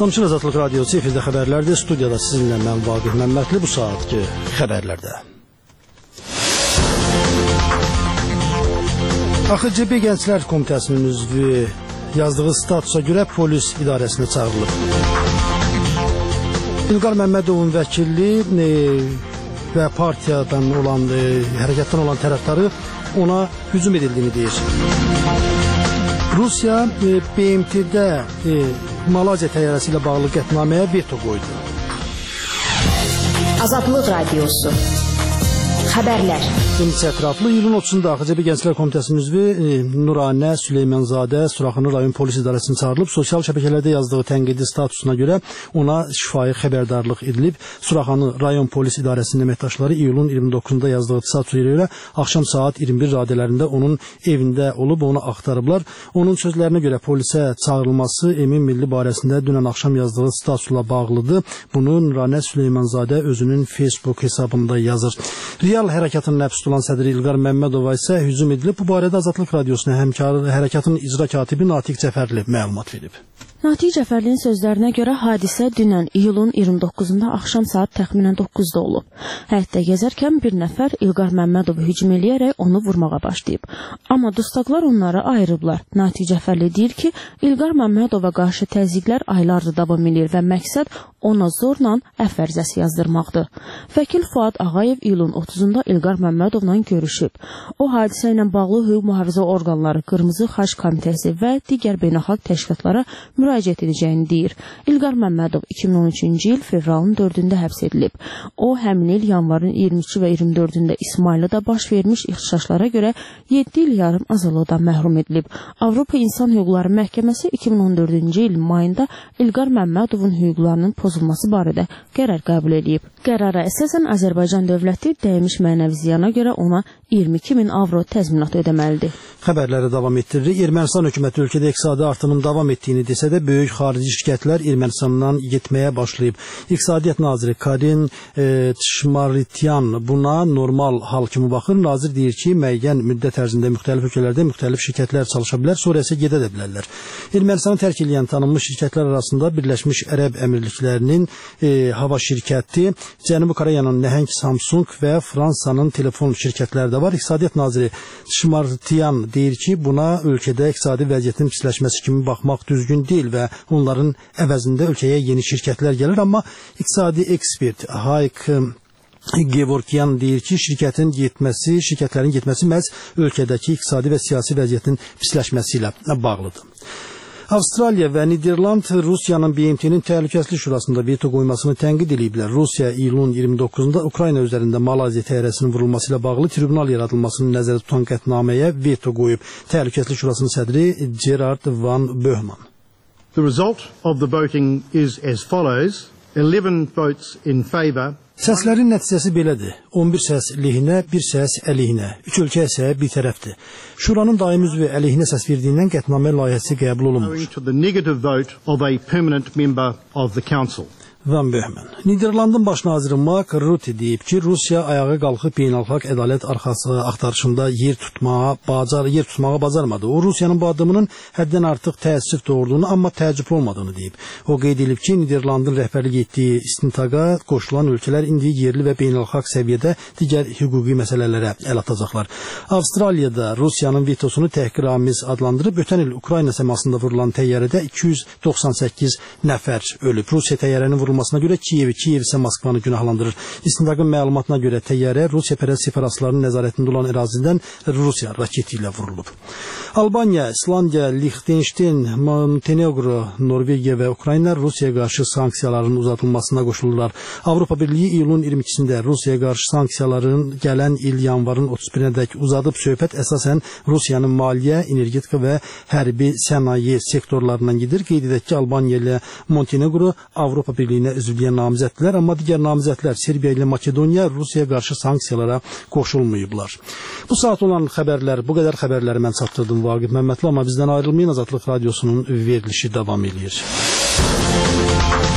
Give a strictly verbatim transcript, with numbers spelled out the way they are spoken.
Tanışın Azadlıq Radiosu efirdə xəbərlərdə, studiyada sizinlə mən Vaqif Məmmədli bu saatki xəbərlərdə. A X C B Gənclər Komitəsinin üzvü yazdığı statusa görə polis idarəsinə çağırılıb. İlqar Məmmədovun vəkilli və partiyadan olan, hərəkətdən olan tərəfdarı ona hücum edildiyini deyir. Rusiya B M T'də Malayziya təyyarəsi ilə bağlı qətnaməyə veto qoydu. Azadlıq Radiosu Xəbərlər. Ümumi ətraflı iyulun otuzunda A X C B Gənclər Komitəsinin üzvü Nuranə Süleymanzadə Suraxanı rayon polis idarəsinə çağırılıb. Sosial şəbəkələrdə yazdığı tənqidi statusuna görə ona şifahi xəbərdarlıq edilib. Suraxanı rayon polis idarəsinin əməkdaşları iyulun iyirmi doqquzunda yazdığı statusuna görə axşam saat iyirmi bir radələrində onun evində olub, onu axtarıblar. Onun sözlərinə görə polisə çağırılması Emin Milli barəsində dünən axşam yazdığı statusla bağlıdır. Bunu Nuranə Süleymanzadə özünün Facebook hesabında yazır. Real hərəkatın nəfs tutulan sədri İlqar Məmmədova isə hücum edilib. Bu barədə Azadlıq Radiosuna həmkarı hərəkatın icra katibi Natiq Cəfərli məlumat verib. Natiq Cəfərlinin sözlərinə görə hadisə dünən iyulun iyirmi doqquzunda axşam saat təxminən doqquzda olub. Həyətdə gəzərkən bir nəfər İlqar Məmmədovu hücum eləyərək onu vurmağa başlayıb. Amma dustaqlar onları ayırıblar. Natiq Cəfərli deyir ki, İlqar Məmmədova qarşı təzyiqlər aylardır davam edir və məqsəd ona zorla əfv ərizəsi yazdırmaqdır. Vəkil Fuad Ağayev iyulun otuzunda İlqar Məmmədovla görüşüb. O hadisə ilə bağlı hüquq mühafizə orqanları, Qırmızı Xaç Komitəsi və digər beynəlxalq təşkilatlara müraciət edəcəyini deyir. İlqar Məmmədov iki min on üçüncü il fevralın dördündə həbs edilib. O, həmin il yanvarın iyirmi üçü və iyirmi dördündə İsmayılıda baş vermiş ixtişaşlara görə yeddi il yarım azadlıqdan məhrum edilib. Avropa İnsan Hüquqları Məhkəməsi iki min on dördüncü il mayında İlqar Məmmədovun hüquqlarının pozulması barədə qərar qəbul edib. Qərara əsasən Azərbaycan dövləti dəymiş mənəvi ziyana görə ona iyirmi iki min avro təzminat ödəməlidir. Xəbərləri davam etdirir. Ermənistan hökuməti ölkədə iqtisadi artımın davam etdiyini desə də böyük xarici şirkətlər Ermənistandan getməyə başlayıb. İqtisadiyyat naziri Karin e, Çişmarityan buna normal hal kimi baxır. Nazir deyir ki, müəyyən müddət ərzində müxtəlif ölkələrdə müxtəlif şirkətlər çalışa bilər, sonra isə gedə də bilərlər. Ermənistanı tərk edən tanınmış şirkətlər arasında Birləşmiş Ərəb Əmirliklərinin e, hava şirkəti, Cənubi Koreyanın nəhəng Samsung və Fransanın telefon şirkətləri də var. İqtisadiyyat naziri Çişmarityan deyir ki, buna ölkədə iqtisadi vəziyyətin pisləşməsi kimi baxmaq düzgün deyil və onların əvəzində ölkəyə yeni şirkətlər gəlir, amma iqtisadi ekspert Hayk Gevorkyan deyir ki, şirkətin getməsi, şirkətlərin getməsi məhz ölkədəki iqtisadi və siyasi vəziyyətin pisləşməsi ilə bağlıdır. Avstraliya və Niderland Rusiyanın B M T'nin Təhlükəsizlik Şurasında veto qoymasını tənqid ediblər. Rusiya iyulun iyirmi doqquzunda Ukrayna üzərində Malayziya təyyarəsinin vurulması ilə bağlı tribunal yaradılmasını nəzərdə tutan qətnaməyə veto qoyub. Təhlükəsizlik Şurasının sədri Gerard Van Böhman. The result of the voting is as follows: eleven votes in favor. Səslərin nəticəsi belədir. on bir səs lehinə, bir səs əleyhinə. Üç ölkə isə bir tərəfdir. Şuranın daimi üzvü əleyhinə səs verdiyindən qətnamə layihəsi qəbul olunmuş. To the negative vote of a permanent member of the council. Van Böhman. Niderlandın baş naziri Mark Rutte deyib ki, Rusiya ayağa qalxıb beynəlxalq ədalət arxası axtarışında yer tutmağa, bacar, yer tutmağa bacarmadı. O, Rusiyanın bu addımının həddən artıq təəssüf doğurduğunu, amma təəccüblü olmadığını deyib. O qeyd edib ki, Niderlandın rəhbərlik etdiyi istintaqa qoşulan ölkələr indi yerli və beynəlxalq səviyyədə digər hüquqi məsələlərə əl atacaqlar. Avstraliyada Rusiyanın vetosunu təhqiramiz adlandırıb, ötən il Ukrayna səmasında vurulan təyyarədə iki yüz doxsan səkkiz nəfər ölüb. Rusiya təyyarənin vurulmasına görə Kiyevi, Kiyev isə Moskvanı günahlandırır. İstintaqın məlumatına görə təyyarə Rusiya pərəst separatistlərin nəzarətində olan ərazidən Rusiya raketi ilə vurulub. Albaniya, İslandiya, Liechtenstein, Montenegro, Norvegiya və Ukrayna Rusiyaya qarşı sanksiyaların uzatılmasına qoşulurlar. Avropa Birliyi iyulun iyirmi ikisində Rusiyaya qarşı sanksiyaların gələn il yanvarın otuz birinədək uzadıb. Söhbət əsasən Rusiyanın maliyyə, energetika və hərbi sənaye sektorlarından gedir. Qeyd edək ki, Albaniya ilə Montenegro Avropa Birliyinə üzvlüyə namizəddirlər, amma digər namizədlər Serbiya ilə Makedoniya Rusiyaya qarşı sanksiyalara qoşulmayıblar. Bu saat olan xəbərlər, bu qədər xəbərləri mən çatdırdım Vaqif Məmmədli, amma bizdən ayrılmayın, Azadlıq Radiosunun verilişi davam edir.